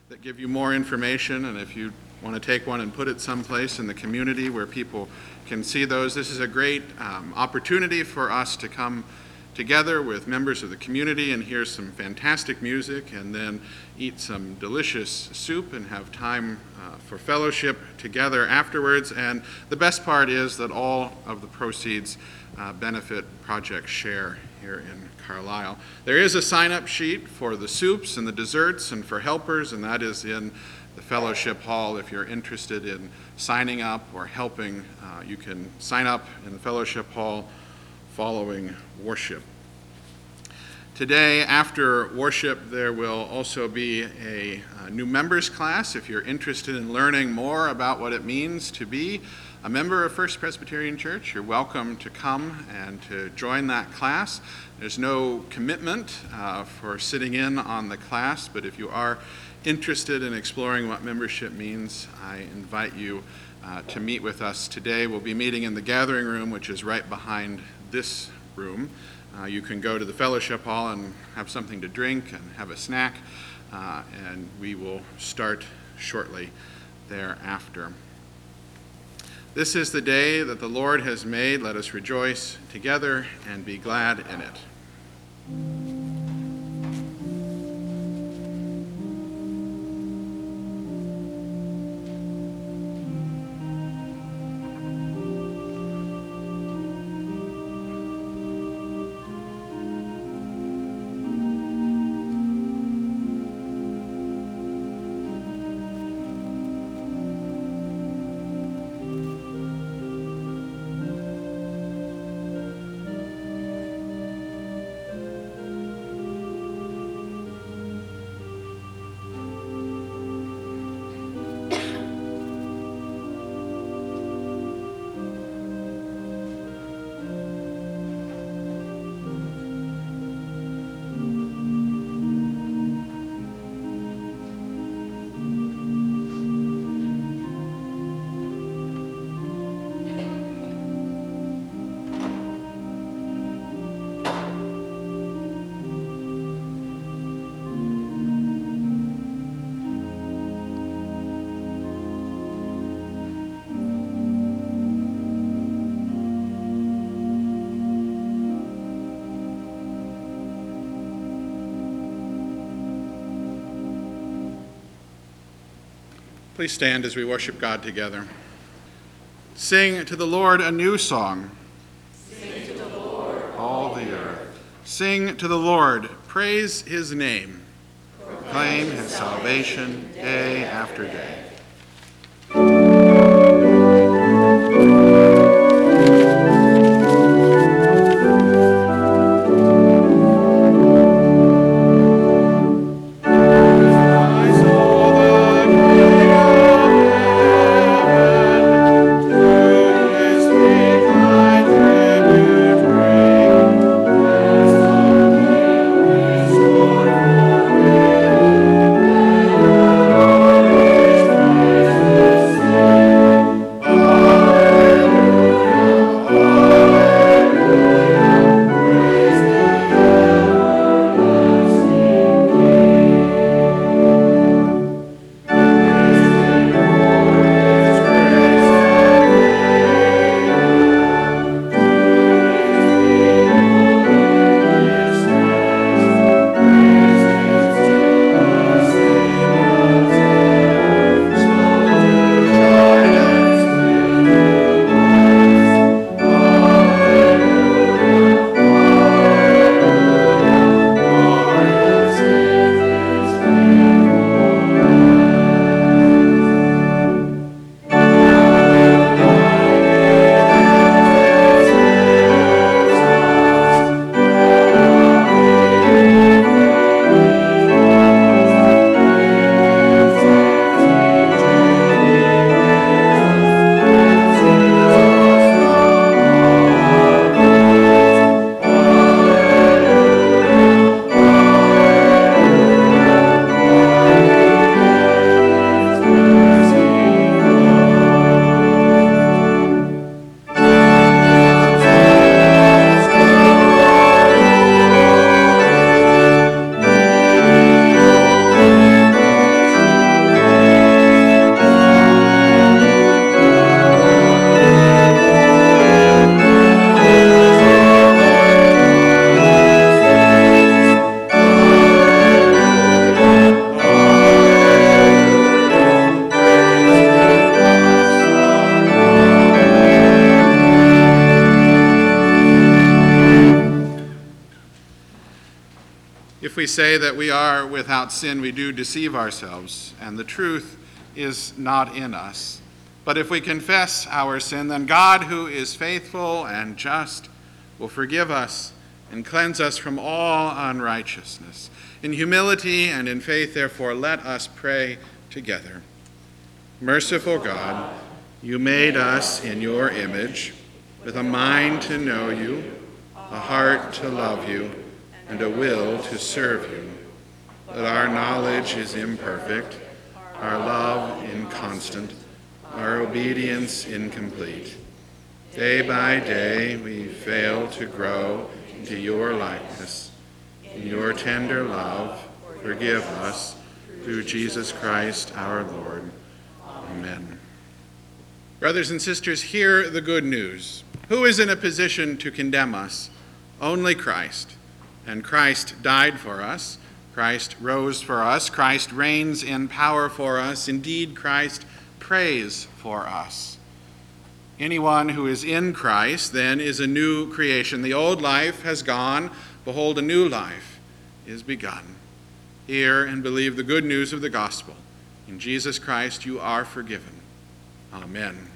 that give you more information, and if you want to take one and put it someplace in the community where people can see those, this is a great opportunity for us to come together with members of the community and hear some fantastic music, and then eat some delicious soup and have time for fellowship together afterwards. And the best part is that all of the proceeds benefit Project Share here in Carlisle. There is a sign-up sheet for the soups and the desserts and for helpers, and that is in the fellowship hall. If you're interested in signing up or helping, you can sign up in the fellowship hall following worship. Today, after worship, there will also be a new members class. If you're interested in learning more about what it means to be a member of First Presbyterian Church, you're welcome to come and to join that class. There's no commitment for sitting in on the class, but if you are interested in exploring what membership means, I invite you to meet with us today. We'll be meeting in the gathering room, which is right behind this room. You can go to the fellowship hall and have something to drink and have a snack, and we will start shortly thereafter. This is the day that the Lord has made. Let us rejoice together and be glad in it. Please stand as we worship God together. Sing to the Lord a new song. Sing to the Lord, all the earth. Sing to the Lord, praise his name. Proclaim his salvation day after day. we say that we are without sin, we do deceive ourselves, and the truth is not in us. But if we confess our sin, then God, who is faithful and just, will forgive us and cleanse us from all unrighteousness. In humility and in faith, therefore, let us pray together. Merciful God, you made us in your image, with a mind to know you, a heart to love you, and a will to serve you. But our knowledge is imperfect, our love inconstant, our obedience incomplete. Day by day we fail to grow into your likeness. In your tender love, forgive us through Jesus Christ our Lord. Amen. Brothers and sisters, hear the good news. Who is in a position to condemn us? Only Christ. And Christ died for us. Christ rose for us. Christ reigns in power for us. Indeed, Christ prays for us. Anyone who is in Christ, then, is a new creation. The old life has gone. Behold, a new life is begun. Hear and believe the good news of the gospel. In Jesus Christ you are forgiven. Amen.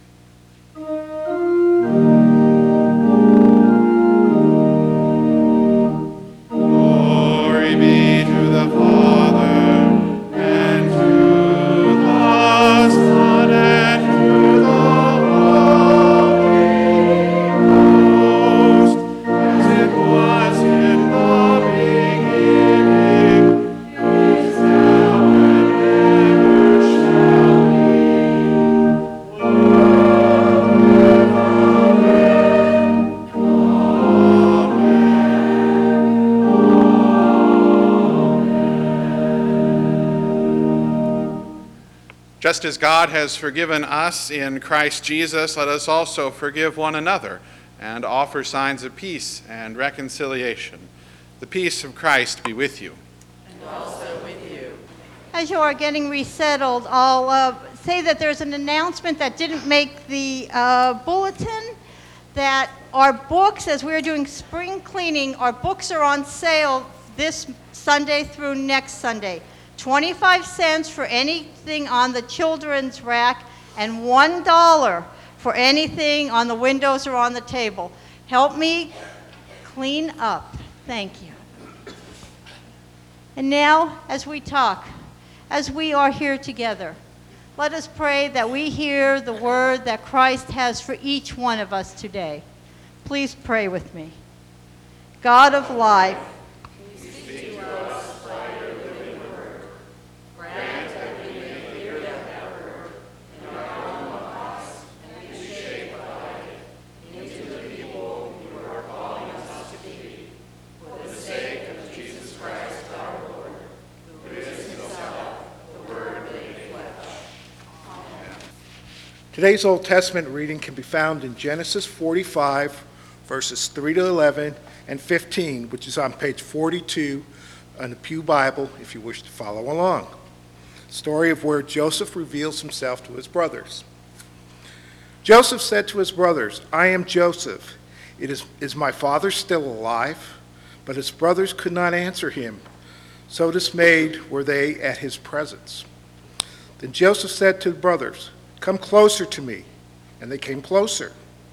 Glory be to the Father, and to the Son, and to the Holy Ghost, as it was in the beginning, is now, and ever shall be, Just as God has forgiven us in Christ Jesus, let us also forgive one another and offer signs of peace and reconciliation. The peace of Christ be with you. And also with you. As you are getting resettled, I'll say that there's an announcement that didn't make the bulletin, that our books, as we're doing spring cleaning, our books are on sale this Sunday through next Sunday. 25 cents for anything on the children's rack, and $1 for anything on the windows or on the table. Help me clean up. Thank you. And now, as we talk, as we are here together, let us pray that we hear the word that Christ has for each one of us today. Please pray with me. God of life, Today's Old Testament reading can be found in Genesis 45, verses 3 to 11 and 15, which is on page 42 in the Pew Bible, if you wish to follow along. Story of where Joseph reveals himself to his brothers. Joseph said to his brothers, "I am Joseph. Is my father still alive?" But his brothers could not answer him. So dismayed were they at his presence. Then Joseph said to the brothers, "Come closer to me." And they came closer.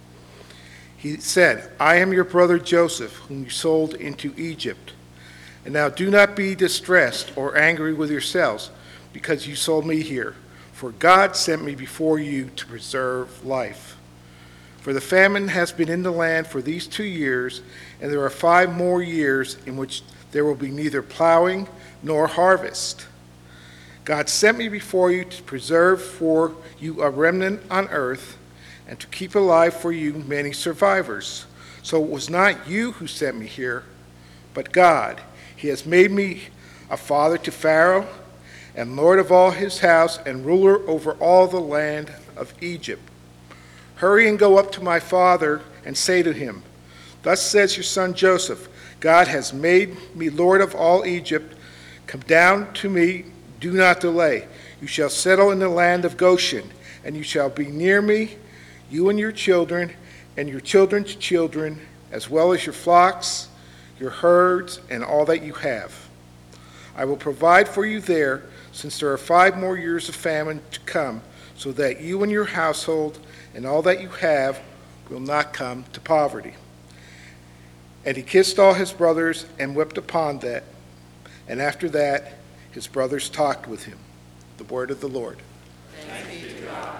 He said, "I am your brother Joseph, whom you sold into Egypt. And now do not be distressed or angry with yourselves, because you sold me here. For God sent me before you to preserve life. For the famine has been in the land for these 2 years, and there are 5 more years in which there will be neither plowing nor harvest. God sent me before you to preserve for you a remnant on earth, and to keep alive for you many survivors. So it was not you who sent me here, but God. He has made me a father to Pharaoh, and lord of all his house, and ruler over all the land of Egypt. Hurry and go up to my father and say to him, 'Thus says your son Joseph, God has made me lord of all Egypt. Come down to me, do not delay. You shall settle in the land of Goshen, and you shall be near me, you and your children, and your children's children, as well as your flocks, your herds, and all that you have.' I will provide for you there, since there are 5 more years of famine to come, so that you and your household and all that you have will not come to poverty." And he kissed all his brothers and wept upon that. And after that, his brothers talked with him. The word of the Lord. Thanks be to God.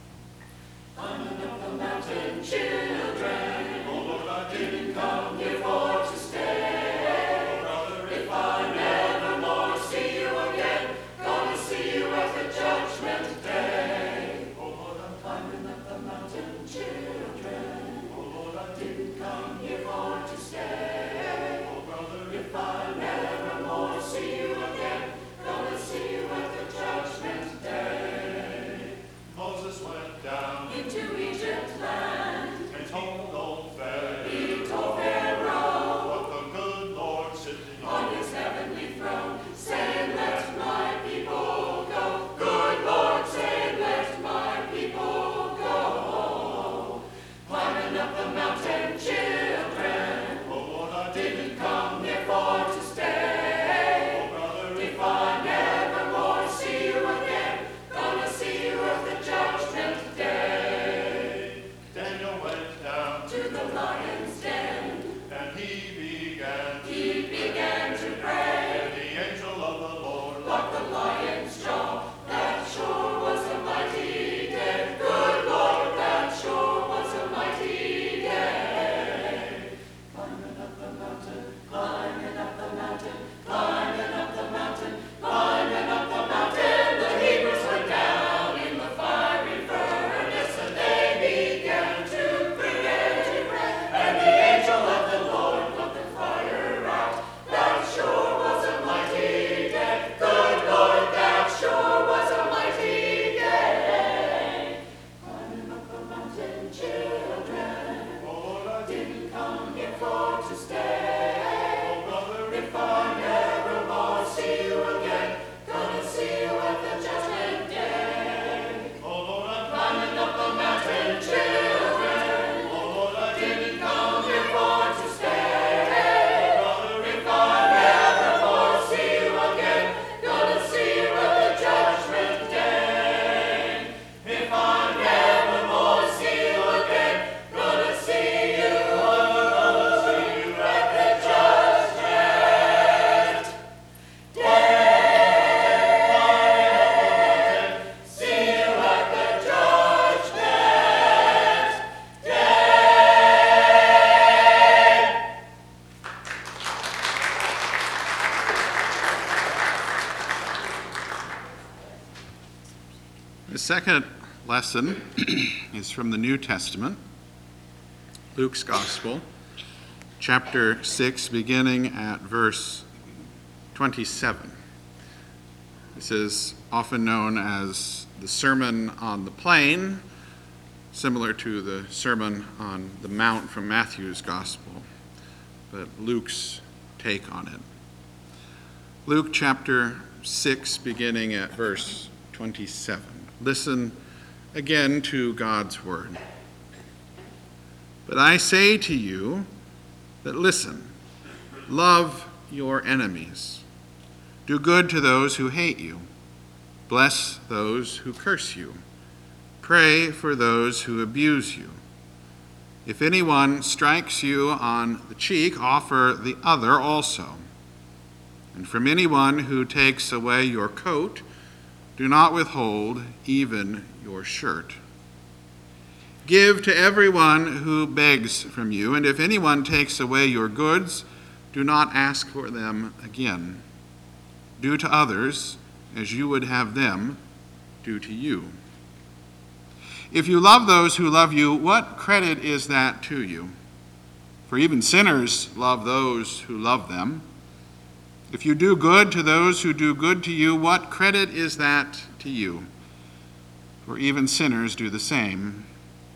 Moses went down Into Egypt land, and told old Pharaoh he told Pharaoh what the good Lord sitting on his heavenly throne, saying, "Let my people go." Good Lord, saying, "Let my people go." Climbing up the mountain, children, Oh Lord, I didn't come here for to stay. oh brother, If I never more see you again, gonna see you at the judgment day. Daniel went down To the lion's den, and he began to pray. and the angel of the Lord Like the lion's jaw, that sure was a mighty day. Good Lord, that sure was a mighty day. Climbing up the mountain, climbing up the mountain, climbing up the mountain, climbing up the mountain. The Hebrews went down in the fiery furnace, and they began to pray. And the angel of the Lord put the fire out. That sure was a mighty day. Good Lord, that sure was a mighty day. Climbing up the mountain, children, oh Lord, I didn't come here for to stay. oh brother, If I never more see you again, gonna see you at the judgment day. oh Lord, I Climbing up the mountain, children, oh Lord, I didn't come here for to stay. brother, If I never more see you again, gonna see you at the judgment day. If I never more see you again, gonna see you at the judgment day. See you at the judgment day. The second lesson is from the New Testament, Luke's Gospel, chapter 6, beginning at verse 27. This is often known as the Sermon on the Plain, similar to the Sermon on the Mount from Matthew's Gospel, but Luke's take on it. Luke chapter 6, beginning at verse 27. Listen again to God's word. "But I say to you that listen, love your enemies, do good to those who hate you, bless those who curse you, pray for those who abuse you. If anyone strikes you on the cheek, offer the other also. And from anyone who takes away your coat, do not withhold even your shirt. Give to everyone who begs from you, and if anyone takes away your goods, do not ask for them again. Do to others as you would have them do to you. If you love those who love you, what credit is that to you? For even sinners love those who love them. If you do good to those who do good to you, what credit is that to you? For even sinners do the same.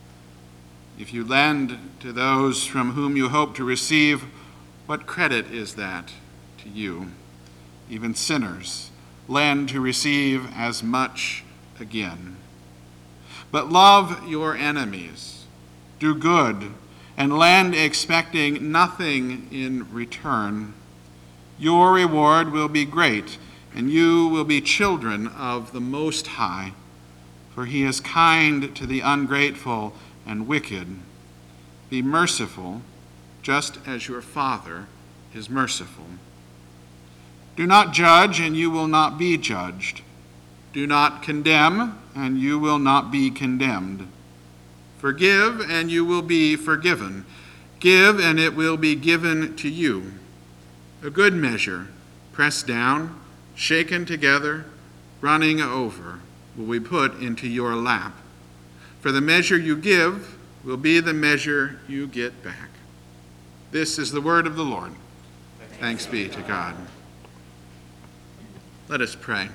If you lend to those from whom you hope to receive, what credit is that to you? Even sinners lend to receive as much again. But love your enemies, do good, and lend expecting nothing in return. Your reward will be great, and you will be children of the Most High, for he is kind to the ungrateful and wicked. Be merciful, just as your Father is merciful. Do not judge, and you will not be judged. Do not condemn, and you will not be condemned. Forgive, and you will be forgiven. Give, and it will be given to you. A good measure, pressed down, shaken together, running over, will be put into your lap. For the measure you give will be the measure you get back. This is the word of the Lord. Thanks be to God. Let us pray.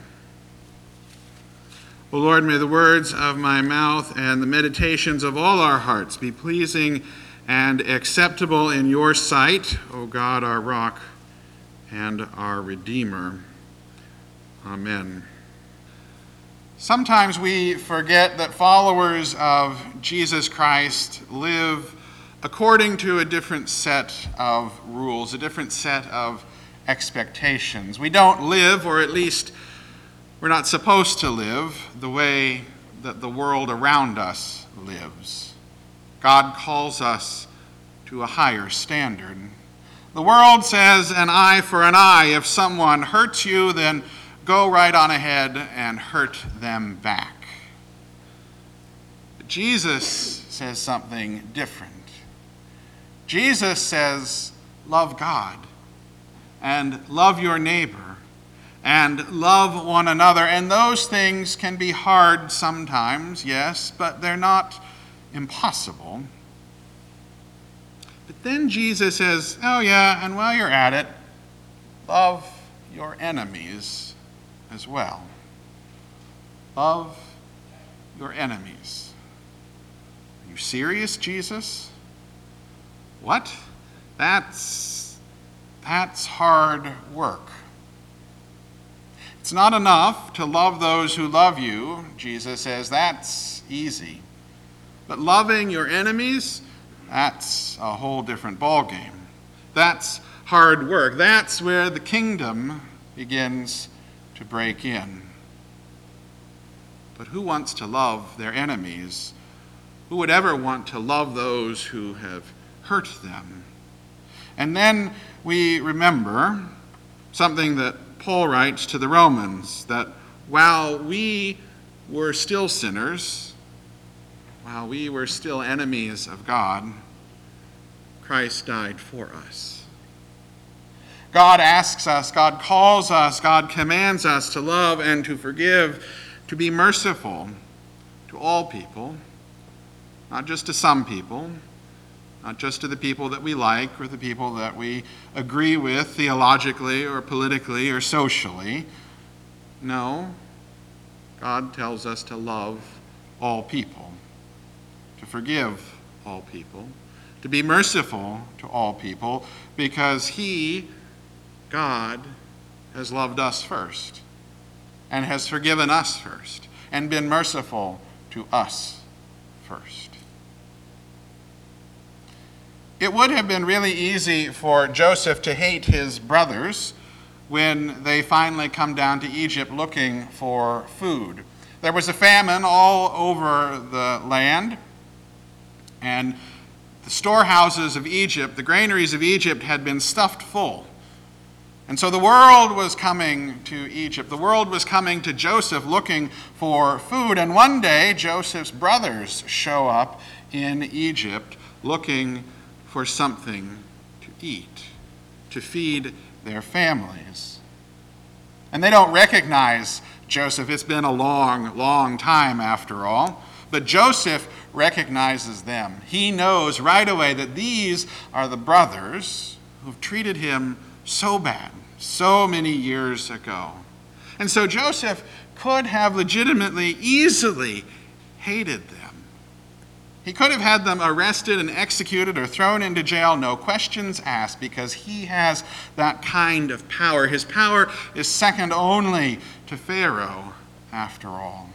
O Lord, may the words of my mouth and the meditations of all our hearts be pleasing and acceptable in your sight, O God, our rock and our Redeemer. Amen. Sometimes we forget that followers of Jesus Christ live according to a different set of rules, a different set of expectations. We don't live, or at least we're not supposed to live, the way that the world around us lives. God calls us to a higher standard. The world says an eye for an eye. If someone hurts you, then go right on ahead and hurt them back. But Jesus says something different. Jesus says, love God and love your neighbor and love one another. And those things can be hard sometimes, yes, but they're not impossible. But then Jesus says, oh yeah, and while you're at it, love your enemies as well. Love your enemies. Are you serious, Jesus? What? That's hard work. It's not enough to love those who love you, Jesus says. That's easy. But loving your enemies, that's a whole different ballgame. That's hard work. That's where the kingdom begins to break in. But who wants to love their enemies? Who would ever want to love those who have hurt them? And then we remember something that Paul writes to the Romans, that while we were still sinners, while we were still enemies of God, Christ died for us. God asks us, God calls us, God commands us to love and to forgive, to be merciful to all people, not just to some people, not just to the people that we like or the people that we agree with theologically or politically or socially. No, God tells us to love all people, to forgive all people, to be merciful to all people, because He, God, has loved us first and has forgiven us first and been merciful to us first. It would have been really easy for Joseph to hate his brothers when they finally come down to Egypt looking for food. There was a famine all over the land, and the storehouses of Egypt, the granaries of Egypt, had been stuffed full. And so the world was coming to Egypt. The world was coming to Joseph looking for food. And one day, Joseph's brothers show up in Egypt looking for something to eat, to feed their families. And they don't recognize Joseph. It's been a long, long time after all. But Joseph recognizes them. He knows right away that these are the brothers who've treated him so bad, so many years ago. And so Joseph could have legitimately, easily hated them. He could have had them arrested and executed or thrown into jail, no questions asked, because he has that kind of power. His power is second only to Pharaoh, after all.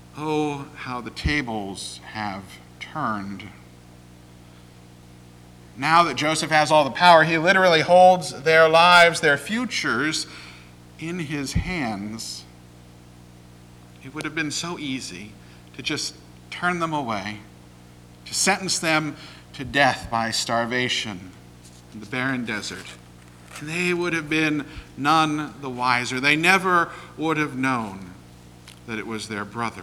Oh, how the tables have turned. Now that Joseph has all the power, he literally holds their lives, their futures, in his hands. It would have been so easy to just turn them away, to sentence them to death by starvation in the barren desert. And they would have been none the wiser. They never would have known that it was their brother.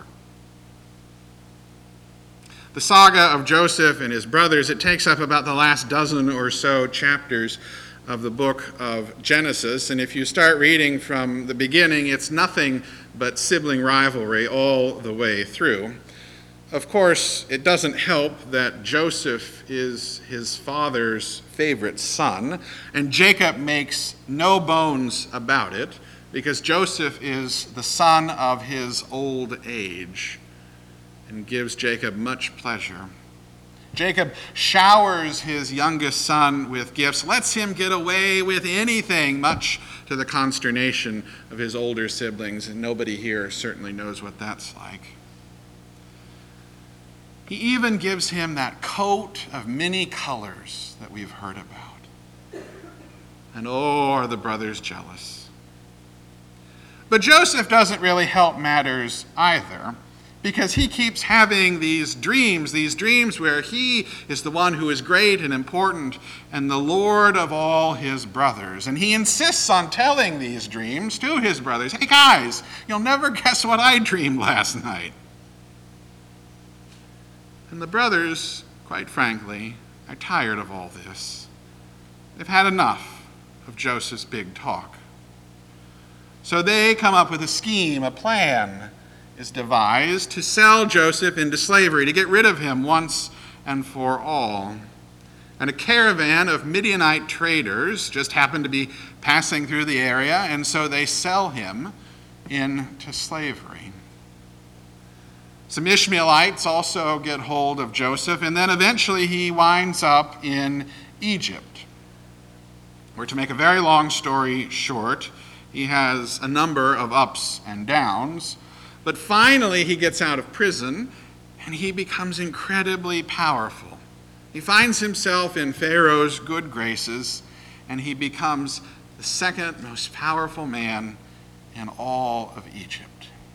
The saga of Joseph and his brothers, it takes up about the last dozen or so chapters of the book of Genesis. And if you start reading from the beginning, it's nothing but sibling rivalry all the way through. Of course, it doesn't help that Joseph is his father's favorite son, and Jacob makes no bones about it, because Joseph is the son of his old age and gives Jacob much pleasure. Jacob showers his youngest son with gifts, lets him get away with anything, much to the consternation of his older siblings, and nobody here certainly knows what that's like. He even gives him that coat of many colors that we've heard about. And oh, are the brothers jealous. But Joseph doesn't really help matters either, because he keeps having these dreams where he is the one who is great and important and the Lord of all his brothers. And he insists on telling these dreams to his brothers. Hey guys, you'll never guess what I dreamed last night. And the brothers, quite frankly, are tired of all this. They've had enough of Joseph's big talk. So they come up with a scheme, a plan is devised to sell Joseph into slavery, to get rid of him once and for all. And a caravan of Midianite traders just happened to be passing through the area, and so they sell him into slavery. Some Ishmaelites also get hold of Joseph, and then eventually he winds up in Egypt, where, to make a very long story short, he has a number of ups and downs, but finally he gets out of prison and he becomes incredibly powerful. He finds himself in Pharaoh's good graces, and he becomes the second most powerful man in all of Egypt.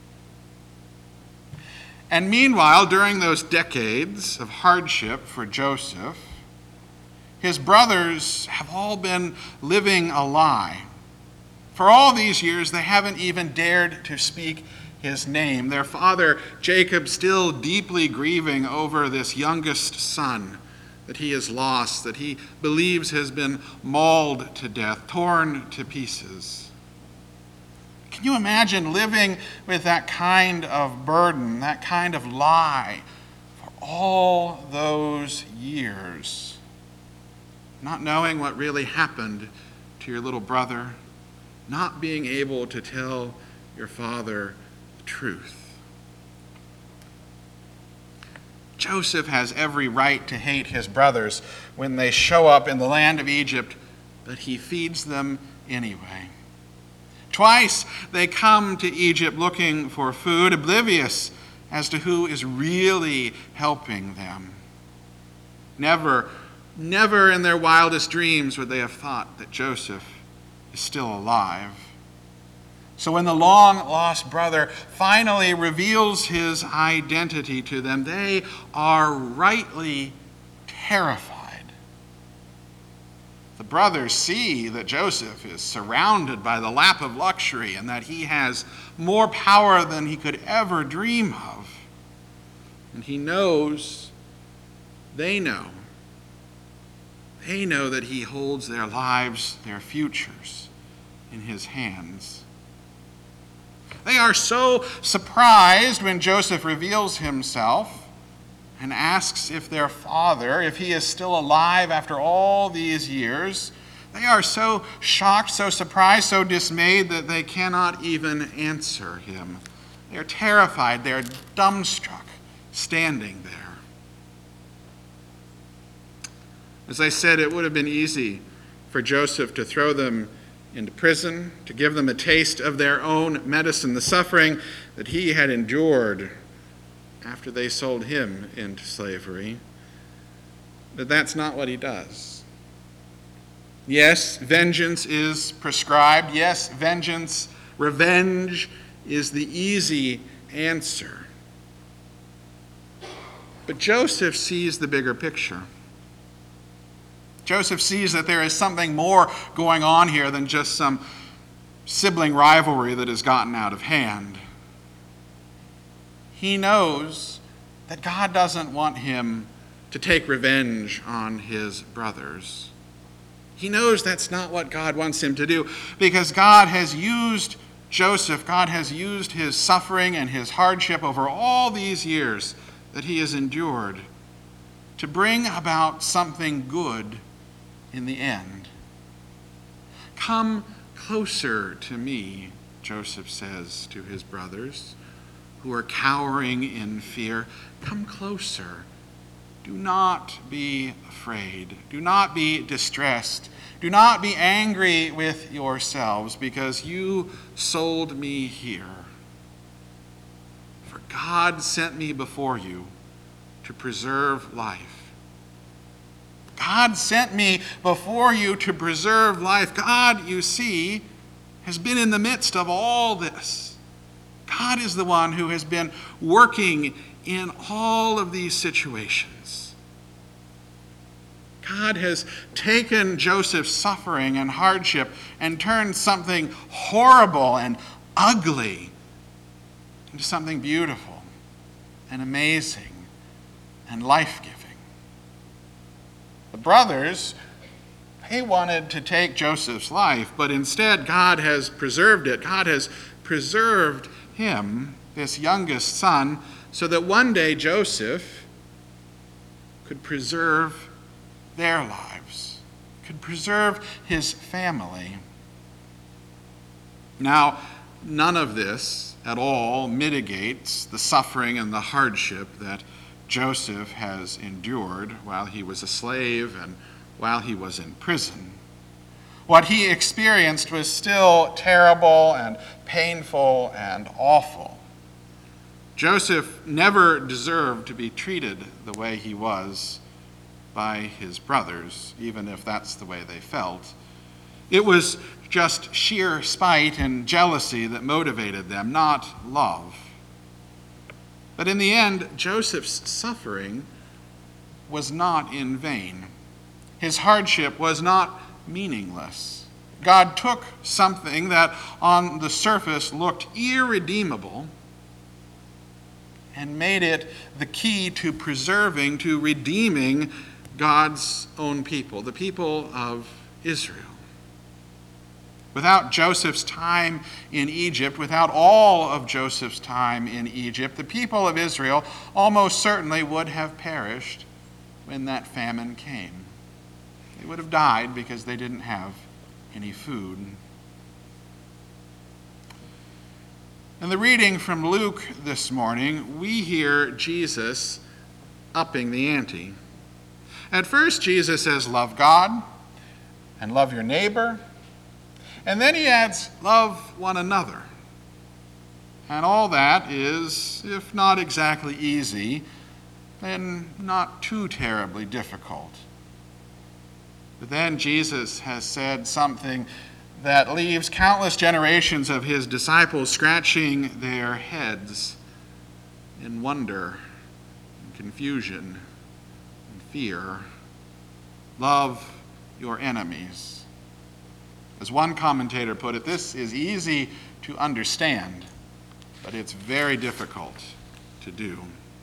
And meanwhile, during those decades of hardship for Joseph, his brothers have all been living a lie. For all these years, they haven't even dared to speak his name. Their father, Jacob, still deeply grieving over this youngest son that he has lost, that he believes has been mauled to death, torn to pieces. Can you imagine living with that kind of burden, that kind of lie for all those years? Not knowing what really happened to your little brother, not being able to tell your father the truth. Joseph has every right to hate his brothers when they show up in the land of Egypt, but he feeds them anyway. Twice they come to Egypt looking for food, oblivious as to who is really helping them. Never in their wildest dreams would they have thought that Joseph is still alive. So when the long-lost brother finally reveals his identity to them, they are rightly terrified. The brothers see that Joseph is surrounded by the lap of luxury and that he has more power than he could ever dream of. And he knows, they know that he holds their lives, their futures in his hands. They are so surprised when Joseph reveals himself and asks if their father, if he is still alive after all these years. They are so shocked, so surprised, so dismayed that they cannot even answer him. They are terrified, they are dumbstruck, standing there. As I said, it would have been easy for Joseph to throw them into prison, to give them a taste of their own medicine, the suffering that he had endured after they sold him into slavery. But that's not what he does. Yes, vengeance is prescribed. Yes, revenge is the easy answer. But Joseph sees the bigger picture. Joseph sees that there is something more going on here than just some sibling rivalry that has gotten out of hand. He knows that God doesn't want him to take revenge on his brothers. He knows that's not what God wants him to do, because God has used Joseph, God has used his suffering and his hardship over all these years that he has endured to bring about something good in the end. Come closer to me, Joseph says to his brothers who are cowering in fear. Come closer. Do not be afraid. Do not be distressed. Do not be angry with yourselves because you sold me here. For God sent me before you to preserve life. God sent me before you to preserve life. God, you see, has been in the midst of all this. God is the one who has been working in all of these situations. God has taken Joseph's suffering and hardship and turned something horrible and ugly into something beautiful and amazing and life-giving. The brothers, they wanted to take Joseph's life, but instead God has preserved it. God has preserved him, this youngest son, so that one day Joseph could preserve their lives, could preserve his family. Now, none of this at all mitigates the suffering and the hardship that Joseph has endured while he was a slave and while he was in prison. What he experienced was still terrible and painful and awful. Joseph never deserved to be treated the way he was by his brothers, even if that's the way they felt. It was just sheer spite and jealousy that motivated them, not love. But in the end, Joseph's suffering was not in vain. His hardship was not meaningless. God took something that on the surface looked irredeemable and made it the key to preserving, to redeeming God's own people, the people of Israel. Without Joseph's time in Egypt, without all of Joseph's time in Egypt, the people of Israel almost certainly would have perished when that famine came. They would have died because they didn't have any food. In the reading from Luke this morning, we hear Jesus upping the ante. At first, Jesus says, love God and love your neighbor. And then he adds, love one another. And all that is, if not exactly easy, then not too terribly difficult. But then Jesus has said something that leaves countless generations of his disciples scratching their heads in wonder and confusion and fear. Love your enemies. As one commentator put it, this is easy to understand, but it's very difficult to do.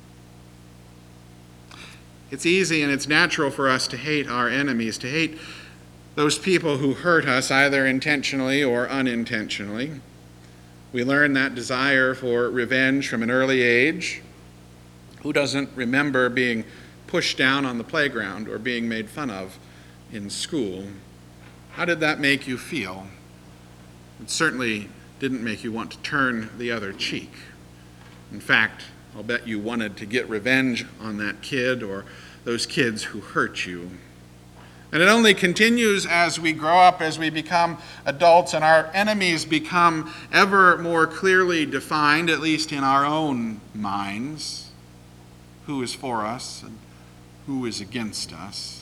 It's easy and it's natural for us to hate our enemies, to hate those people who hurt us either intentionally or unintentionally. We learn that desire for revenge from an early age. Who doesn't remember being pushed down on the playground or being made fun of in school? How did that make you feel? It certainly didn't make you want to turn the other cheek. In fact, I'll bet you wanted to get revenge on that kid or those kids who hurt you. And it only continues as we grow up, as we become adults, and our enemies become ever more clearly defined, at least in our own minds, who is for us and who is against us.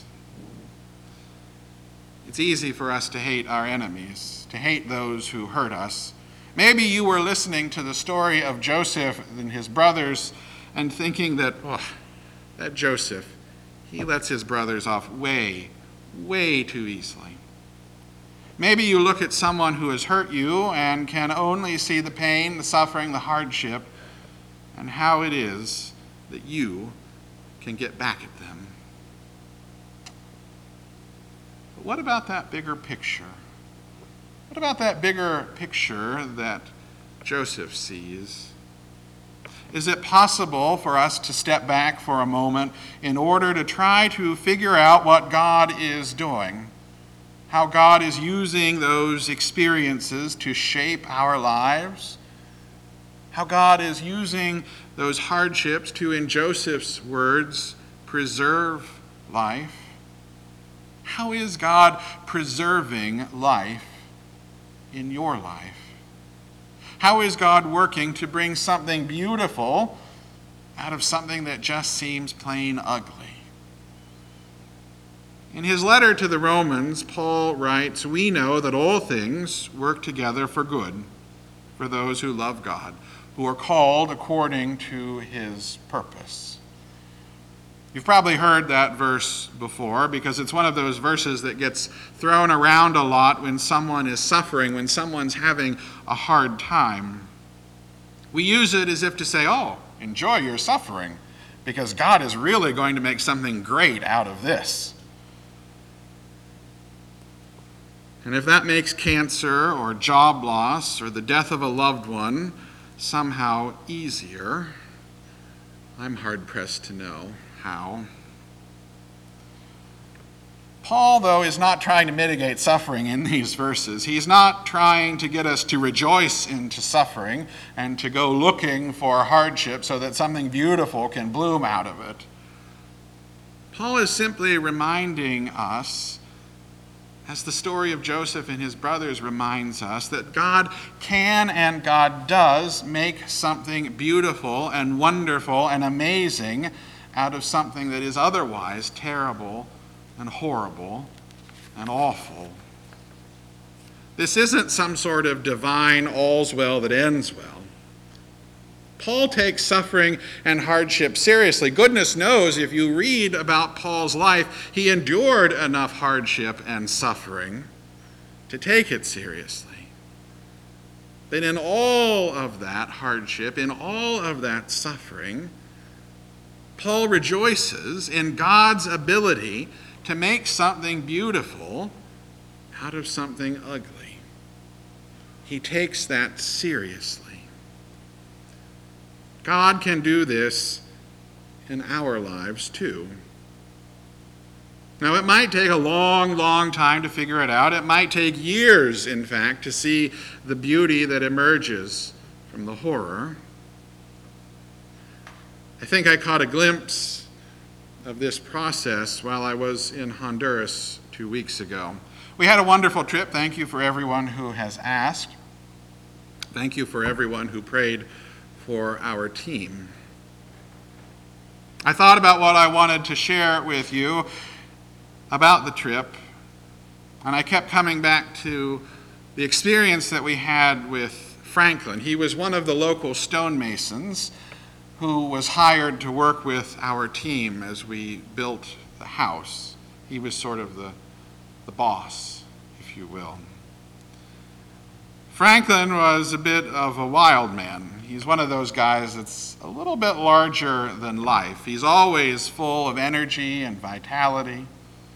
It's easy for us to hate our enemies, to hate those who hurt us. Maybe you were listening to the story of Joseph and his brothers and thinking that, that Joseph, he lets his brothers off way, way too easily. Maybe you look at someone who has hurt you and can only see the pain, the suffering, the hardship, and how it is that you can get back at them. But what about that bigger picture? What about that bigger picture that Joseph sees? Is it possible for us to step back for a moment in order to try to figure out what God is doing? How God is using those experiences to shape our lives? How God is using those hardships to, in Joseph's words, preserve life? How is God preserving life in your life? How is God working to bring something beautiful out of something that just seems plain ugly? In his letter to the Romans, Paul writes, "We know that all things work together for good for those who love God, who are called according to his purpose." You've probably heard that verse before because it's one of those verses that gets thrown around a lot when someone is suffering, when someone's having a hard time. We use it as if to say, enjoy your suffering because God is really going to make something great out of this. And if that makes cancer or job loss or the death of a loved one somehow easier, I'm hard-pressed to know how. Paul, though, is not trying to mitigate suffering in these verses. He's not trying to get us to rejoice into suffering and to go looking for hardship so that something beautiful can bloom out of it. Paul is simply reminding us, as the story of Joseph and his brothers reminds us, that God can and God does make something beautiful and wonderful and amazing out of something that is otherwise terrible and horrible and awful. This isn't some sort of divine all's well that ends well. Paul takes suffering and hardship seriously. Goodness knows, if you read about Paul's life, he endured enough hardship and suffering to take it seriously. But in all of that hardship, in all of that suffering, Paul rejoices in God's ability to make something beautiful out of something ugly. He takes that seriously. God can do this in our lives too. Now, it might take a long, long time to figure it out. It might take years, in fact, to see the beauty that emerges from the horror. I think I caught a glimpse of this process while I was in Honduras 2 weeks ago. We had a wonderful trip. Thank you for everyone who has asked. Thank you for everyone who prayed for our team. I thought about what I wanted to share with you about the trip, and I kept coming back to the experience that we had with Franklin. He was one of the local stonemasons who was hired to work with our team as we built the house. He was sort of the boss, if you will. Franklin was a bit of a wild man. He's one of those guys that's a little bit larger than life. He's always full of energy and vitality,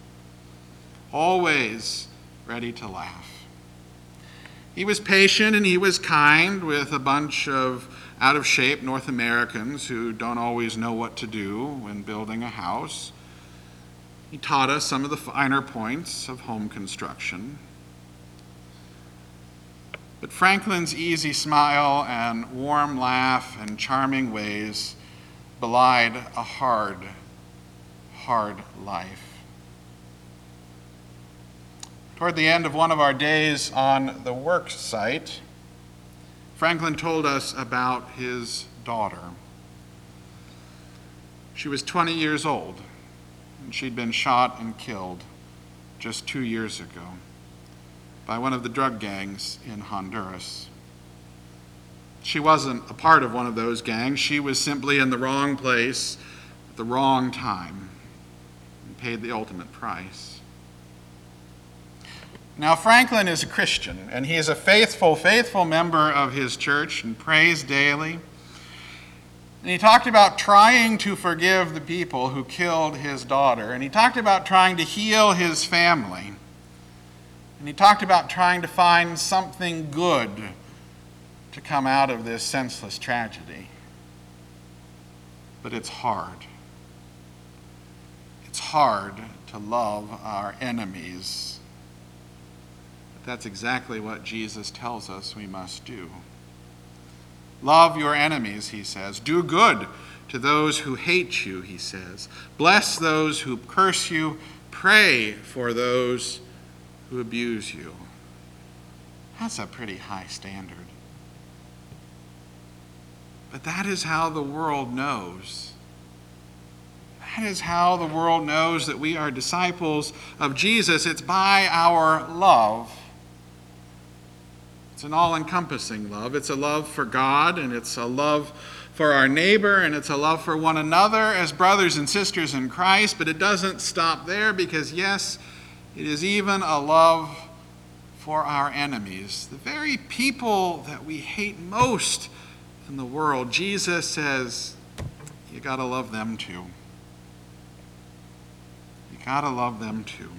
always ready to laugh. He was patient and he was kind with a bunch of out-of-shape North Americans who don't always know what to do when building a house. He taught us some of the finer points of home construction. But Franklin's easy smile and warm laugh and charming ways belied a hard, hard life. Toward the end of one of our days on the work site, Franklin told us about his daughter. She was 20 years old, and she'd been shot and killed just 2 years ago by one of the drug gangs in Honduras. She wasn't a part of one of those gangs. She was simply in the wrong place at the wrong time and paid the ultimate price. Now, Franklin is a Christian, and he is a faithful member of his church and prays daily. And he talked about trying to forgive the people who killed his daughter, and he talked about trying to heal his family, and he talked about trying to find something good to come out of this senseless tragedy. But it's hard. It's hard to love our enemies. But that's exactly what Jesus tells us we must do. Love your enemies, he says. Do good to those who hate you, he says. Bless those who curse you. Pray for those who abuse you. That's a pretty high standard. But that is how the world knows. That is how the world knows that we are disciples of Jesus. It's by our love. It's an all-encompassing love. It's a love for God, and it's a love for our neighbor, and it's a love for one another as brothers and sisters in Christ. But it doesn't stop there, because yes, it is even a love for our enemies, the very people that we hate most in the world. Jesus says, you got to love them too. You got to love them too.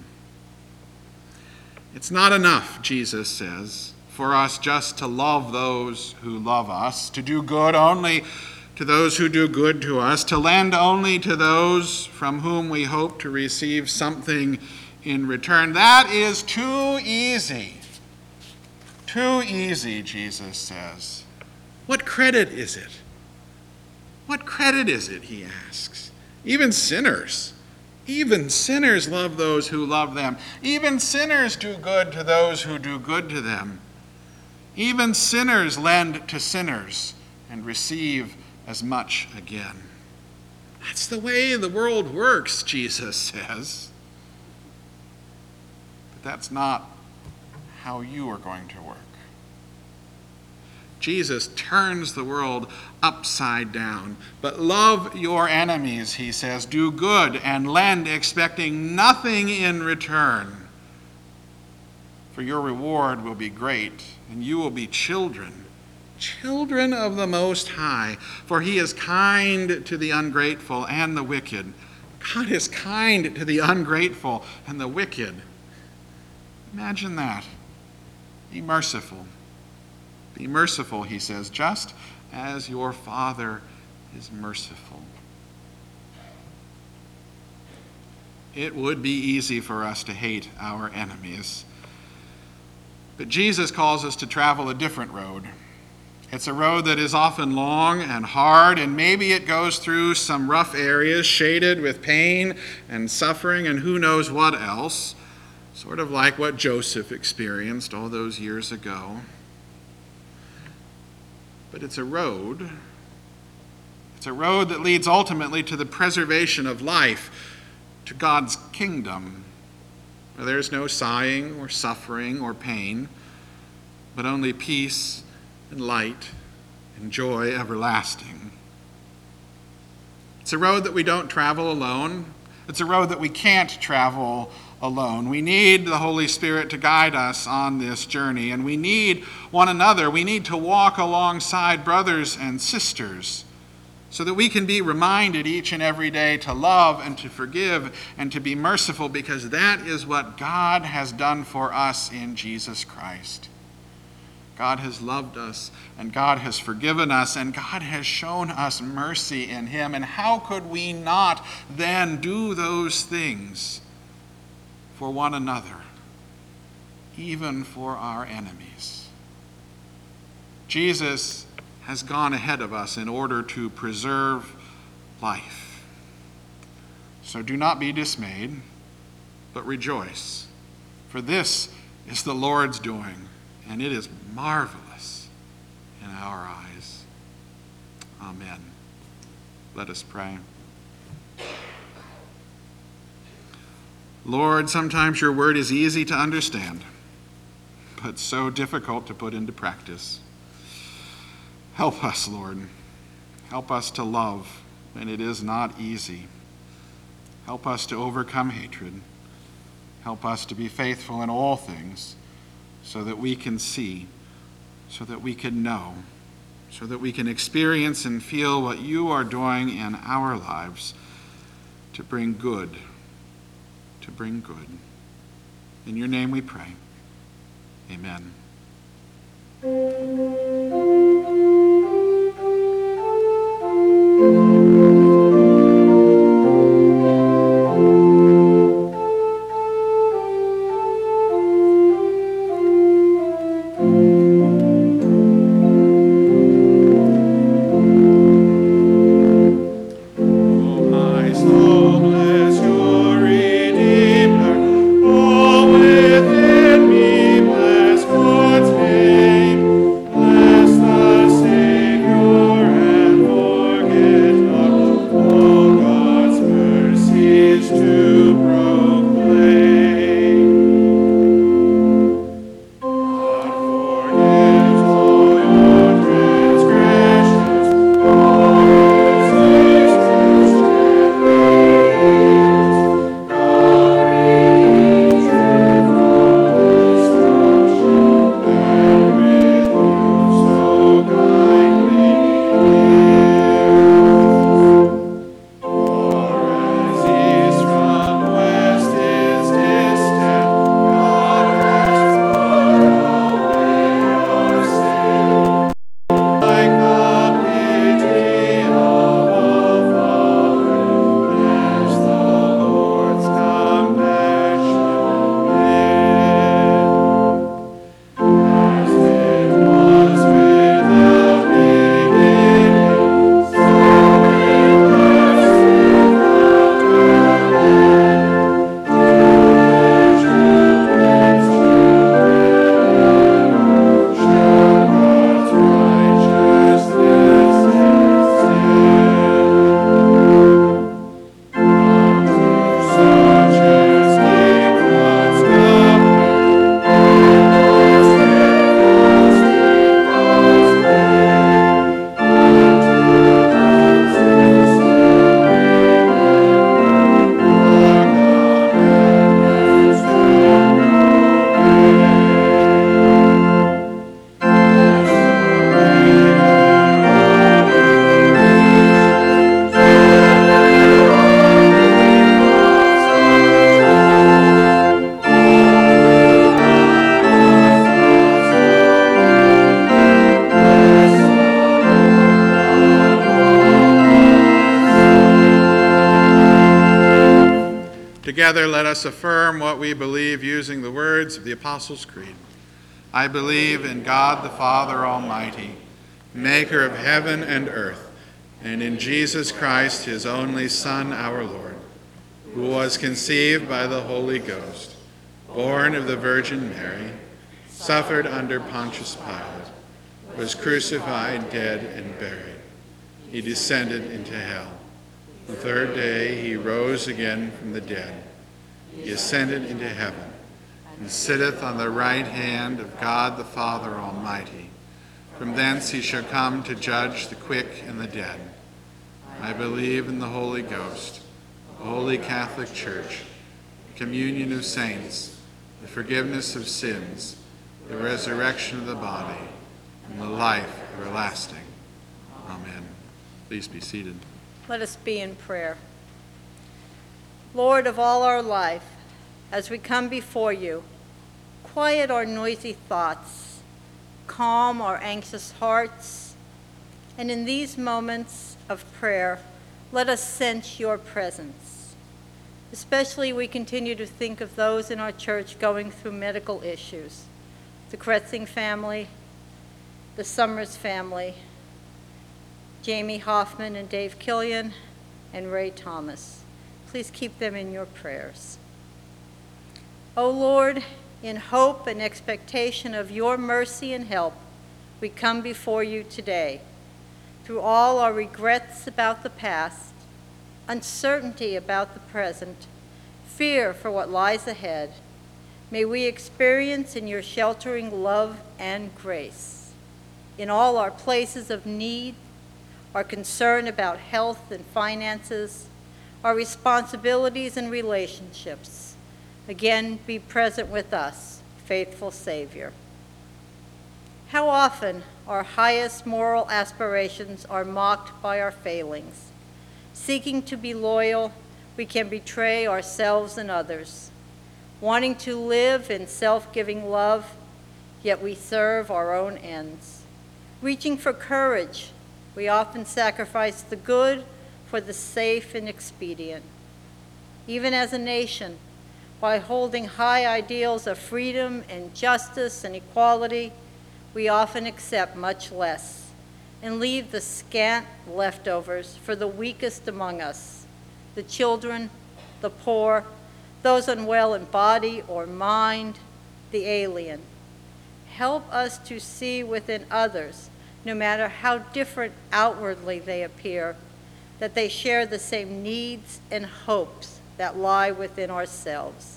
It's not enough, Jesus says, for us just to love those who love us, to do good only to those who do good to us, to lend only to those from whom we hope to receive something in return. That is too easy. Too easy, Jesus says. What credit is it? What credit is it, he asks. Even sinners love those who love them. Even sinners do good to those who do good to them. Even sinners lend to sinners and receive as much again. That's the way the world works, Jesus says. But that's not how you are going to work. Jesus turns the world upside down. But love your enemies, he says. Do good and lend, expecting nothing in return. For your reward will be great, and you will be children of the Most High. For he is kind to the ungrateful and the wicked. God is kind to the ungrateful and the wicked. Imagine that. Be merciful. Be merciful, he says, just as your Father is merciful. It would be easy for us to hate our enemies. But Jesus calls us to travel a different road. It's a road that is often long and hard, and maybe it goes through some rough areas shaded with pain and suffering and who knows what else, sort of like what Joseph experienced all those years ago. But it's a road. It's a road that leads ultimately to the preservation of life, to God's kingdom, where there's no sighing or suffering or pain, but only peace and light and joy everlasting. It's a road that we don't travel alone. It's a road that we can't travel alone. We need the Holy Spirit to guide us on this journey, and we need one another. We need to walk alongside brothers and sisters so that we can be reminded each and every day to love and to forgive and to be merciful, because that is what God has done for us in Jesus Christ. God has loved us, and God has forgiven us, and God has shown us mercy in him. And how could we not then do those things for one another, even for our enemies? Jesus has gone ahead of us in order to preserve life. So do not be dismayed, but rejoice, for this is the Lord's doing, and it is marvelous in our eyes. Amen. Let us pray. Lord, sometimes your word is easy to understand, but so difficult to put into practice. Help us, Lord. Help us to love when it is not easy. Help us to overcome hatred. Help us to be faithful in all things so that we can see, so that we can know, so that we can experience and feel what you are doing in our lives to bring good, to bring good. In your name we pray. Amen. My soul bless your Redeemer. All within me bless God's name. Bless the Savior and forget not all God's mercies to proclaim. God forgives all your transgressions. God receives Together, let us affirm what we believe using the words of the Apostles' Creed. I believe in God the Father Almighty, maker of heaven and earth, and in Jesus Christ, his only Son, our Lord, who was conceived by the Holy Ghost, born of the Virgin Mary, suffered under Pontius Pilate, was crucified, dead, and buried. He descended into hell. The third day he rose again from the dead. He ascended into heaven and sitteth on the right hand of God the Father Almighty. From thence he shall come to judge the quick and the dead. I believe in the Holy Ghost, the Holy Catholic Church, the communion of saints, the forgiveness of sins, the resurrection of the body, and the life everlasting. Amen. Please be seated. Let us be in prayer. Lord of all our life, as we come before you, quiet our noisy thoughts, calm our anxious hearts, and in these moments of prayer, let us sense your presence. Especially we continue to think of those in our church going through medical issues, the Kretzing family, the Summers family, Jamie Hoffman and Dave Killian, and Ray Thomas. Please keep them in your prayers. O Lord, in hope and expectation of your mercy and help, we come before you today. Through all our regrets about the past, uncertainty about the present, fear for what lies ahead, may we experience in your sheltering love and grace. In all our places of need, our concern about health and finances, our responsibilities and relationships, again be present with us, faithful Savior. How often our highest moral aspirations are mocked by our failings. Seeking to be loyal, we can betray ourselves and others. Wanting to live in self-giving love, yet we serve our own ends. Reaching for courage, we often sacrifice the good for the safe and expedient. Even as a nation, by holding high ideals of freedom and justice and equality, we often accept much less and leave the scant leftovers for the weakest among us, the children, the poor, those unwell in body or mind, the alien. Help us to see within others, no matter how different outwardly they appear, that they share the same needs and hopes that lie within ourselves.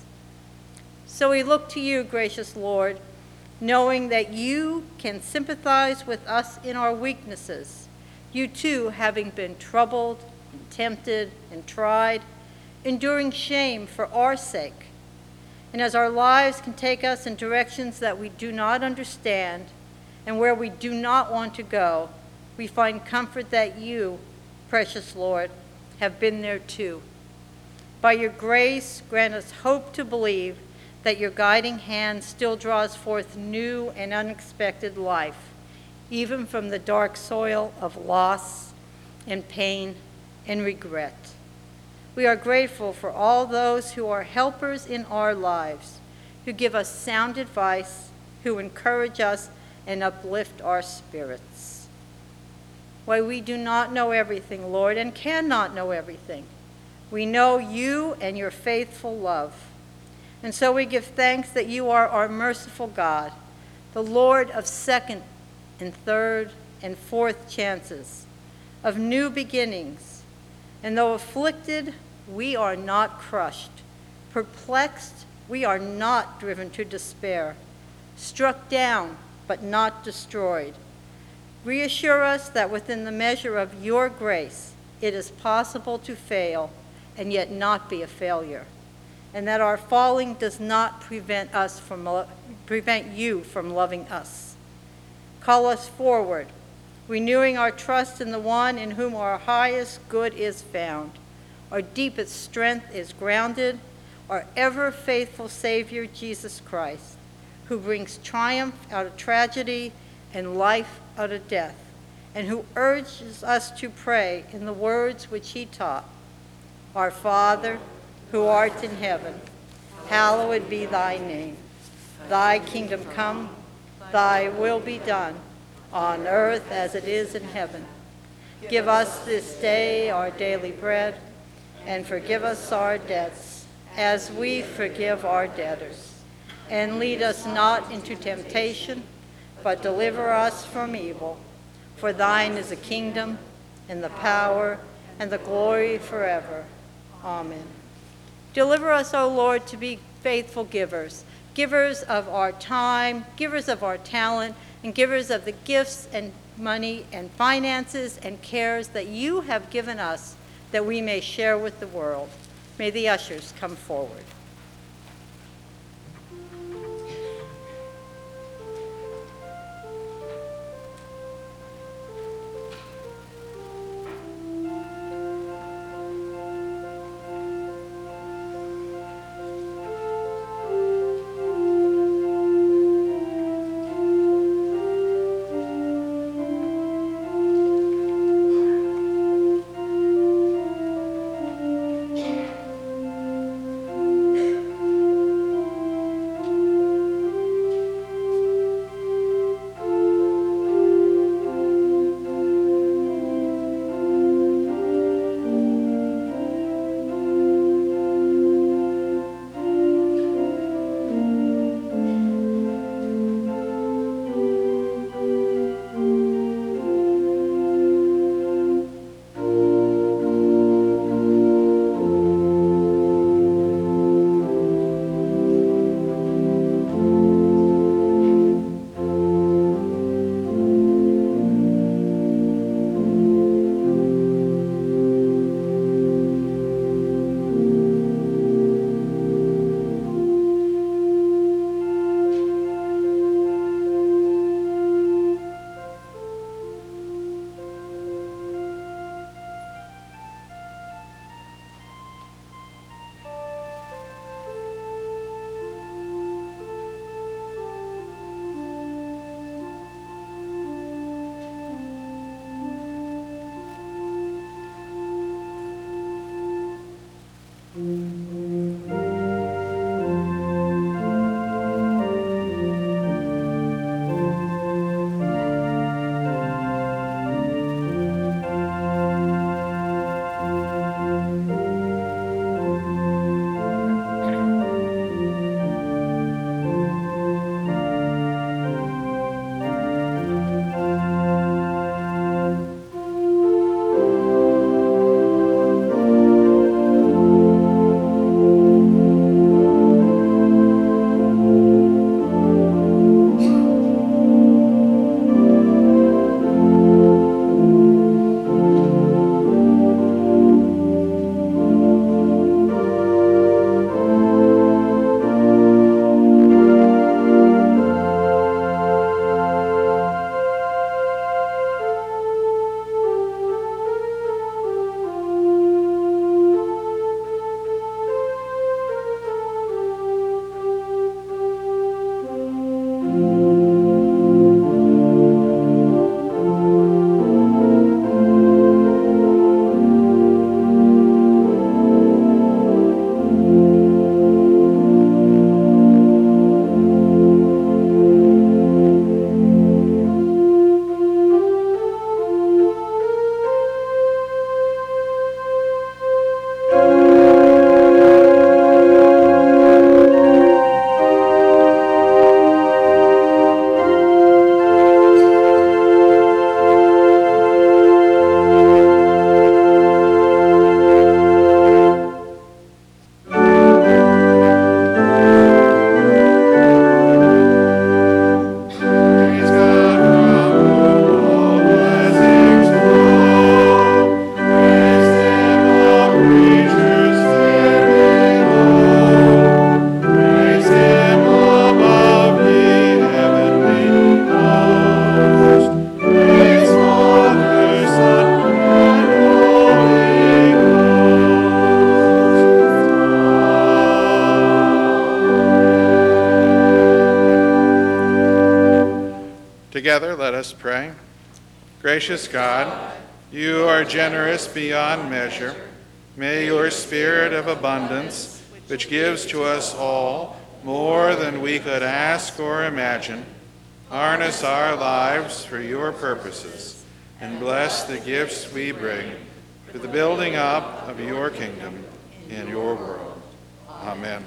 So we look to you, gracious Lord, knowing that you can sympathize with us in our weaknesses, you too having been troubled and tempted and tried, enduring shame for our sake. And as our lives can take us in directions that we do not understand and where we do not want to go, we find comfort that you, precious Lord, have been there too. By your grace, grant us hope to believe that your guiding hand still draws forth new and unexpected life, even from the dark soil of loss and pain and regret. We are grateful for all those who are helpers in our lives, who give us sound advice, who encourage us and uplift our spirits. Why we do not know everything, Lord, and cannot know everything, we know you and your faithful love. And so we give thanks that you are our merciful God, the Lord of second and third and fourth chances, of new beginnings. And though afflicted, we are not crushed. Perplexed, we are not driven to despair. Struck down, but not destroyed. Reassure us that within the measure of your grace, it is possible to fail and yet not be a failure, and that our falling does not prevent you from loving us. Call us forward, renewing our trust in the one in whom our highest good is found. Our deepest strength is grounded, our ever faithful Savior, Jesus Christ, who brings triumph out of tragedy and life out of death, and who urges us to pray in the words which he taught. Our Father, who art in heaven, hallowed be thy name. Thy kingdom come, thy will be done, on earth as it is in heaven. Give us this day our daily bread, and forgive us our debts, as we forgive our debtors. And lead us not into temptation, but deliver us from evil. For thine is the kingdom, and the power, and the glory forever. Amen. Deliver us, O Lord, to be faithful givers, givers of our time, givers of our talent, and givers of the gifts and money and finances and cares that you have given us, that we may share with the world. May the ushers come forward. Together, let us pray. Gracious God, you are generous beyond measure. May your spirit of abundance, which gives to us all more than we could ask or imagine, harness our lives for your purposes, and bless the gifts we bring to the building up of your kingdom in your world. Amen.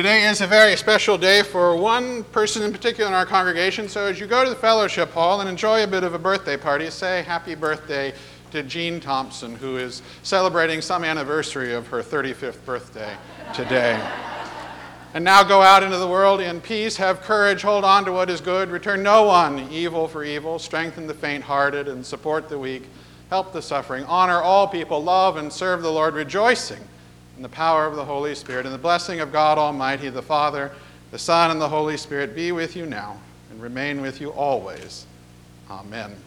Today is a very special day for one person in particular in our congregation, so as you go to the fellowship hall and enjoy a bit of a birthday party, say happy birthday to Jean Thompson, who is celebrating some anniversary of her 35th birthday today. And now go out into the world in peace, have courage, hold on to what is good, return no one evil for evil, strengthen the faint-hearted and support the weak, help the suffering, honor all people, love and serve the Lord, rejoicing in the power of the Holy Spirit, and the blessing of God Almighty, the Father, the Son, and the Holy Spirit be with you now and remain with you always. Amen.